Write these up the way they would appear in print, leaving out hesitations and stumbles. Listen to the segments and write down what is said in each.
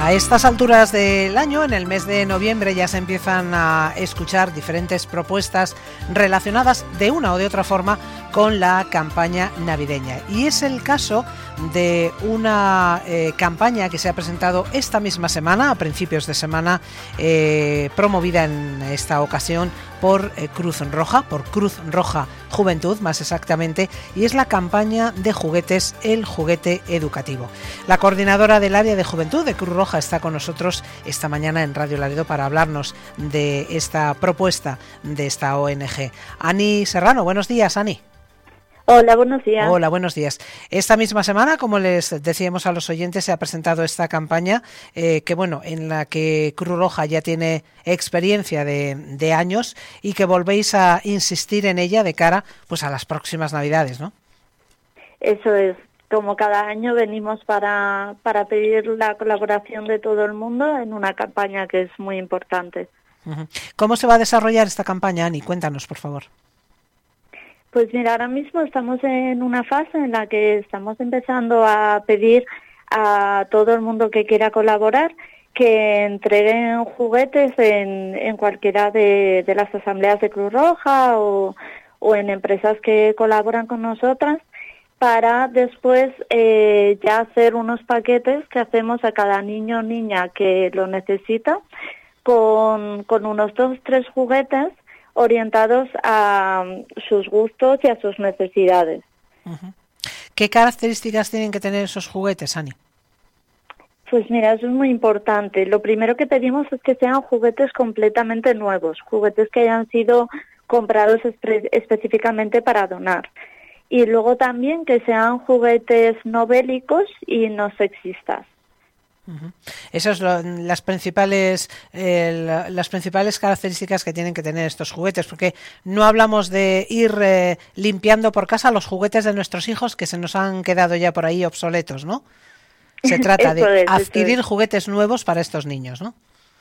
A estas alturas del año, en el mes de noviembre, ya se empiezan a escuchar diferentes propuestas relacionadas de una o de otra forma con la campaña navideña. Y es el caso de una campaña que se ha presentado esta misma semana, a principios de semana, promovida en esta ocasión por Cruz Roja Juventud, más exactamente, y es la campaña de juguetes El Juguete Educativo. La coordinadora del área de juventud de Cruz Roja está con nosotros esta mañana en Radio Laredo para hablarnos de esta propuesta de esta ONG. Ani Serrano, buenos días, Ani. Hola, buenos días. Hola, buenos días. Esta misma semana, como les decíamos a los oyentes, se ha presentado esta campaña en la que Cruz Roja ya tiene experiencia de años y que volvéis a insistir en ella de cara pues a las próximas Navidades, ¿no? Eso es. Como cada año venimos para pedir la colaboración de todo el mundo en una campaña que es muy importante. Uh-huh. ¿Cómo se va a desarrollar esta campaña, Ani? Cuéntanos, por favor. Pues mira, ahora mismo estamos en una fase en la que estamos empezando a pedir a todo el mundo que quiera colaborar que entreguen juguetes en cualquiera de las asambleas de Cruz Roja o en empresas que colaboran con nosotras, para después ya hacer unos paquetes que hacemos a cada niño o niña que lo necesita con unos 2 o 3 juguetes orientados a sus gustos y a sus necesidades. Uh-huh. ¿Qué características tienen que tener esos juguetes, Ani? Pues mira, eso es muy importante. Lo primero que pedimos es que sean juguetes completamente nuevos, juguetes que hayan sido comprados específicamente para donar. Y luego también que sean juguetes no bélicos y no sexistas. Uh-huh. Esas son las principales características que tienen que tener estos juguetes, porque no hablamos de ir limpiando por casa los juguetes de nuestros hijos que se nos han quedado ya por ahí obsoletos, ¿no? Se trata de adquirir juguetes nuevos para estos niños, ¿no?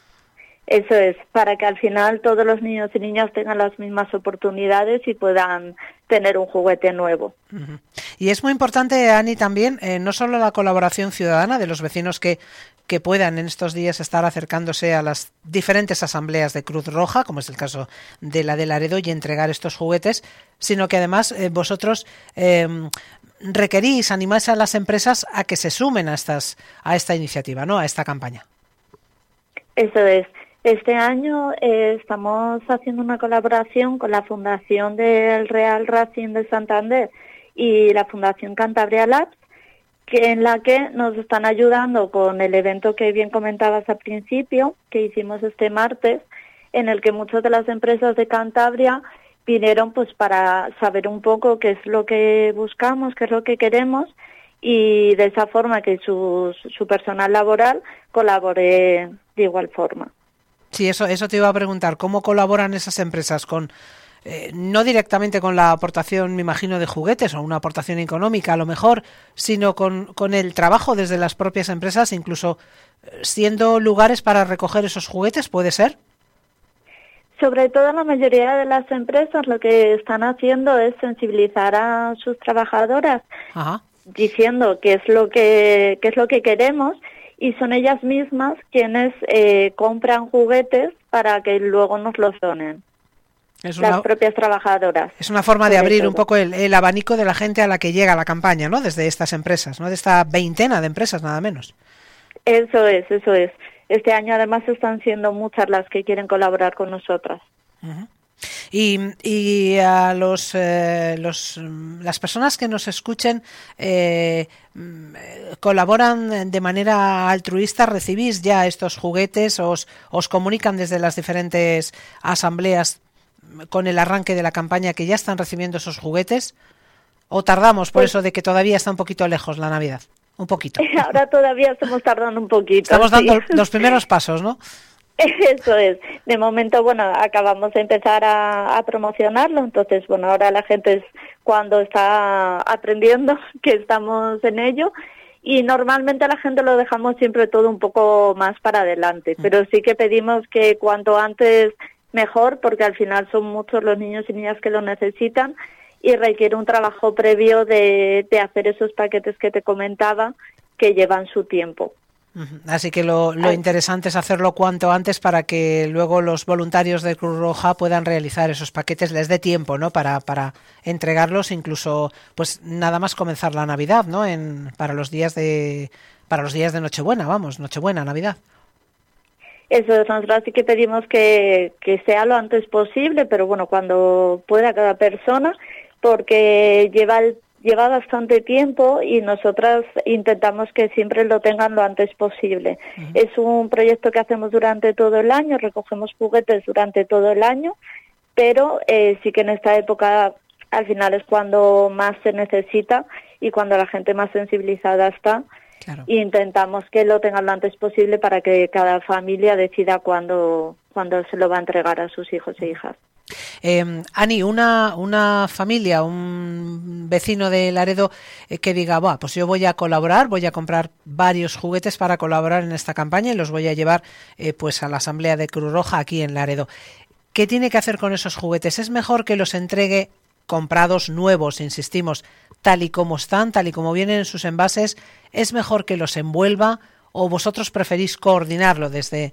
Eso es, para que al final todos los niños y niñas tengan las mismas oportunidades y puedan tener un juguete nuevo. Uh-huh. Y es muy importante, Ani, también, no solo la colaboración ciudadana de los vecinos que puedan en estos días estar acercándose a las diferentes asambleas de Cruz Roja, como es el caso de la de Laredo, y entregar estos juguetes, sino que además vosotros animáis a las empresas a que se sumen a esta iniciativa, ¿no? A esta campaña. Eso es. Este año estamos haciendo una colaboración con la Fundación del Real Racing de Santander y la Fundación Cantabria Labs, en la que nos están ayudando con el evento que bien comentabas al principio, que hicimos este martes, en el que muchas de las empresas de Cantabria vinieron pues para saber un poco qué es lo que buscamos, qué es lo que queremos, y de esa forma que su personal laboral colabore de igual forma. Sí, eso te iba a preguntar. ¿Cómo colaboran esas empresas? No directamente con la aportación, me imagino, de juguetes o una aportación económica a lo mejor, sino con el trabajo desde las propias empresas, incluso siendo lugares para recoger esos juguetes, ¿puede ser? Sobre todo la mayoría de las empresas lo que están haciendo es sensibilizar a sus trabajadoras. Ajá. Diciendo qué es lo que queremos, y son ellas mismas quienes compran juguetes para que luego nos los donen. Las propias trabajadoras. Es una forma de abrir un poco el abanico de la gente a la que llega la campaña, ¿no? Desde estas empresas, ¿no? De esta veintena de empresas, nada menos. Eso es. Este año además están siendo muchas las que quieren colaborar con nosotras. Uh-huh. Y a las personas que nos escuchen colaboran de manera altruista, ¿recibís ya estos juguetes? ¿Os comunican desde las diferentes asambleas con el arranque de la campaña que ya están recibiendo esos juguetes? ¿O tardamos por eso de que todavía está un poquito lejos la Navidad? Un poquito. Ahora todavía estamos tardando un poquito. Estamos dando los primeros pasos, ¿no? Eso es. De momento, acabamos de empezar a promocionarlo, entonces, ahora la gente es cuando está aprendiendo que estamos en ello, y normalmente a la gente lo dejamos siempre todo un poco más para adelante, pero sí que pedimos que cuanto antes mejor, porque al final son muchos los niños y niñas que lo necesitan y requiere un trabajo previo de hacer esos paquetes que te comentaba, que llevan su tiempo. Así que lo interesante es hacerlo cuanto antes para que luego los voluntarios de Cruz Roja puedan realizar esos paquetes, les dé tiempo, ¿no? Para entregarlos, incluso pues nada más comenzar la Navidad, ¿no? Para los días de Nochebuena, Nochebuena, Navidad. Eso, nosotros sí que pedimos que sea lo antes posible, pero bueno, cuando pueda cada persona, porque lleva bastante tiempo y nosotras intentamos que siempre lo tengan lo antes posible. Uh-huh. Es un proyecto que hacemos durante todo el año, recogemos juguetes durante todo el año, pero sí que en esta época al final es cuando más se necesita y cuando la gente más sensibilizada está. Claro. E intentamos que lo tengan lo antes posible para que cada familia decida cuándo se lo va a entregar a sus hijos e hijas. Ani, una familia, un vecino de Laredo que diga, pues yo voy a colaborar, voy a comprar varios juguetes para colaborar en esta campaña y los voy a llevar pues a la Asamblea de Cruz Roja aquí en Laredo. ¿Qué tiene que hacer con esos juguetes? ¿Es mejor que los entregue comprados nuevos, insistimos, tal y como están, tal y como vienen en sus envases? ¿Es mejor que los envuelva o vosotros preferís coordinarlo desde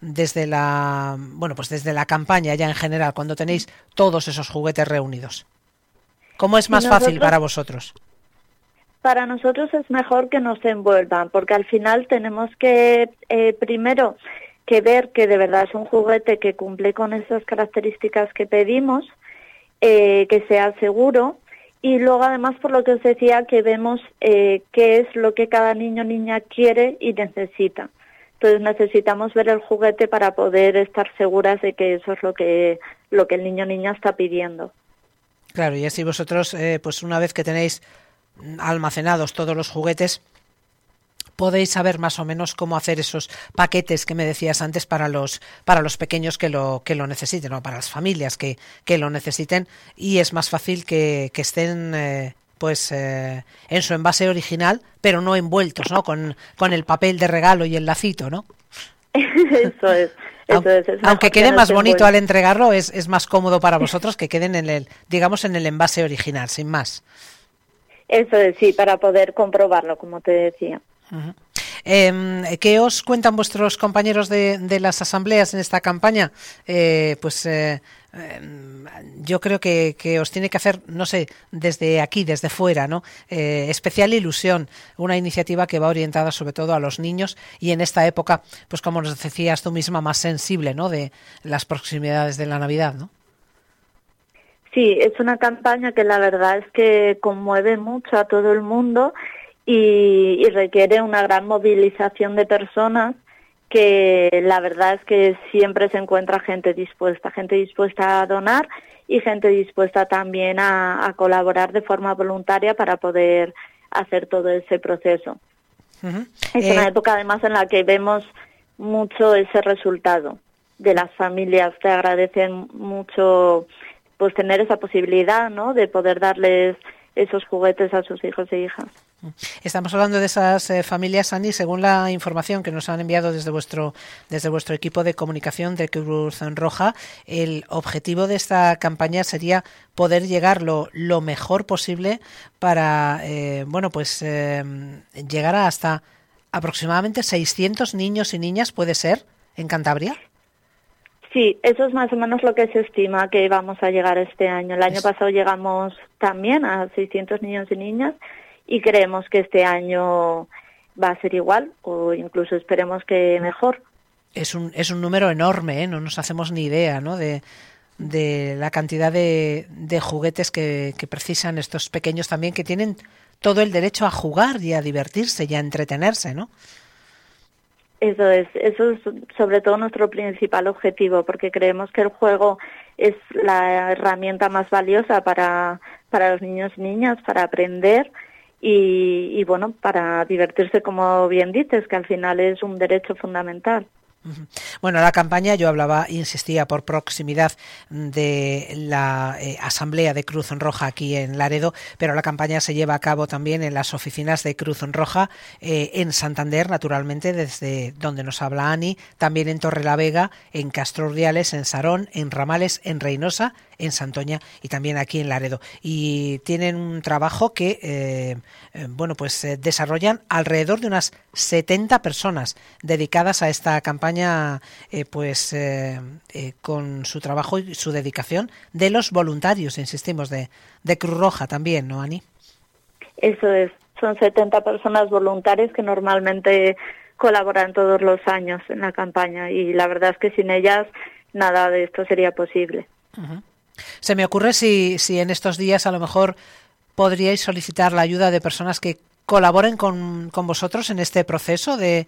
la campaña ya en general, cuando tenéis todos esos juguetes reunidos? ¿Cómo es más fácil para vosotros? Para nosotros es mejor que nos envuelvan, porque al final tenemos que primero que ver que de verdad es un juguete que cumple con esas características que pedimos, que sea seguro, y luego además por lo que os decía que vemos qué es lo que cada niño o niña quiere y necesita. Entonces necesitamos ver el juguete para poder estar seguras de que eso es lo que el niño o niña está pidiendo. Claro, y así vosotros, pues una vez que tenéis almacenados todos los juguetes, podéis saber más o menos cómo hacer esos paquetes que me decías antes para los pequeños que lo necesiten, o para las familias que lo necesiten, y es más fácil que estén en su envase original, pero no envueltos, ¿no? Con el papel de regalo y el lacito, ¿no? Eso es. Aunque quede más bonito al entregarlo, es más cómodo para vosotros que queden en el envase original, sin más. Eso es, sí, para poder comprobarlo, como te decía. Uh-huh. ¿Qué os cuentan vuestros compañeros de las asambleas en esta campaña? Yo creo que os tiene que hacer, no sé, desde aquí, desde fuera, ¿no? Especial ilusión, una iniciativa que va orientada sobre todo a los niños y en esta época, pues como nos decías tú misma, más sensible, ¿no? De las proximidades de la Navidad, ¿no? Sí, es una campaña que la verdad es que conmueve mucho a todo el mundo y requiere una gran movilización de personas, que la verdad es que siempre se encuentra gente dispuesta a donar y gente dispuesta también a colaborar de forma voluntaria para poder hacer todo ese proceso. Uh-huh. Es una época además en la que vemos mucho ese resultado de las familias que agradecen mucho pues tener esa posibilidad, ¿no?, de poder darles esos juguetes a sus hijos e hijas. Estamos hablando de esas familias, Ani, según la información que nos han enviado desde vuestro equipo de comunicación de Cruz Roja. El objetivo de esta campaña sería poder llegar lo mejor posible para llegar a hasta aproximadamente 600 niños y niñas, ¿puede ser?, en Cantabria. Sí, eso es más o menos lo que se estima que vamos a llegar este año. El año pasado llegamos también a 600 niños y niñas y creemos que este año va a ser igual o incluso esperemos que mejor. Es un número enorme, ¿eh? No nos hacemos ni idea, ¿no?, de la cantidad de juguetes que precisan estos pequeños también, que tienen todo el derecho a jugar y a divertirse y a entretenerse, ¿no? Eso es sobre todo nuestro principal objetivo, porque creemos que el juego es la herramienta más valiosa para los niños y niñas, para aprender y para divertirse, como bien dices, que al final es un derecho fundamental. Bueno, la campaña, yo insistía por proximidad de la Asamblea de Cruz Roja aquí en Laredo, pero la campaña se lleva a cabo también en las oficinas de Cruz Roja en Santander, naturalmente, desde donde nos habla Ani, también en Torrelavega, en Castro Urdiales, en Sarón, en Ramales, en Reynosa, en Santoña y también aquí en Laredo. Y tienen un trabajo que desarrollan alrededor de unas 70 personas dedicadas a esta campaña, con su trabajo y su dedicación de los voluntarios, insistimos, de Cruz Roja también, ¿no, Ani? Eso es, son 70 personas voluntarias que normalmente colaboran todos los años en la campaña y la verdad es que sin ellas nada de esto sería posible. Uh-huh. Se me ocurre si en estos días a lo mejor podríais solicitar la ayuda de personas que colaboren con vosotros en este proceso de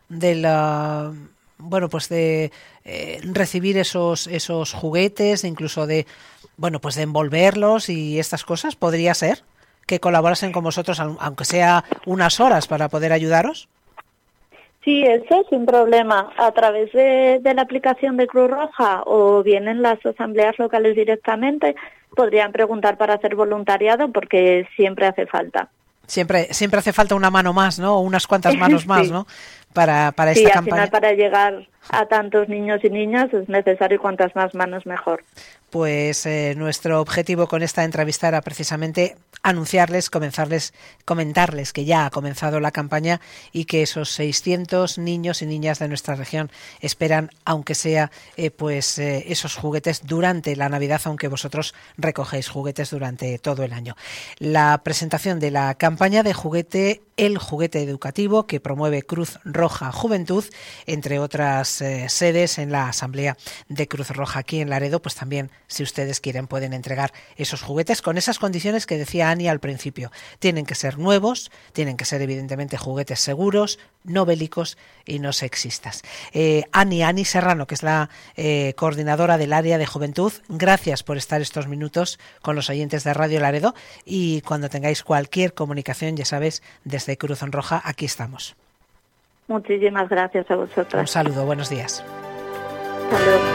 recibir esos juguetes, incluso de envolverlos y estas cosas. ¿Podría ser que colaborasen con vosotros, aunque sea unas horas, para poder ayudaros? Sí, eso sin problema. A través de la aplicación de Cruz Roja o bien en las asambleas locales directamente, podrían preguntar para hacer voluntariado porque siempre hace falta. Siempre hace falta una mano más, ¿no? O unas cuantas manos más, sí, ¿no? Para esta al campaña. Final, para llegar a tantos niños y niñas es necesario cuantas más manos mejor. Pues nuestro objetivo con esta entrevista era precisamente comentarles que ya ha comenzado la campaña y que esos 600 niños y niñas de nuestra región esperan, aunque sea esos juguetes durante la Navidad, aunque vosotros recogéis juguetes durante todo el año. La presentación de la campaña de juguete, el juguete educativo que promueve Cruz Roja Juventud, entre otras sedes en la Asamblea de Cruz Roja aquí en Laredo, pues también, si ustedes quieren, pueden entregar esos juguetes con esas condiciones que decía Ani al principio. Tienen que ser nuevos, tienen que ser evidentemente juguetes seguros, no bélicos y no sexistas. Ani Serrano, que es la coordinadora del área de juventud, gracias por estar estos minutos con los oyentes de Radio Laredo, y cuando tengáis cualquier comunicación, ya sabes, desde Cruz Roja, aquí estamos. Muchísimas gracias a vosotros. Un saludo, buenos días. Hasta luego.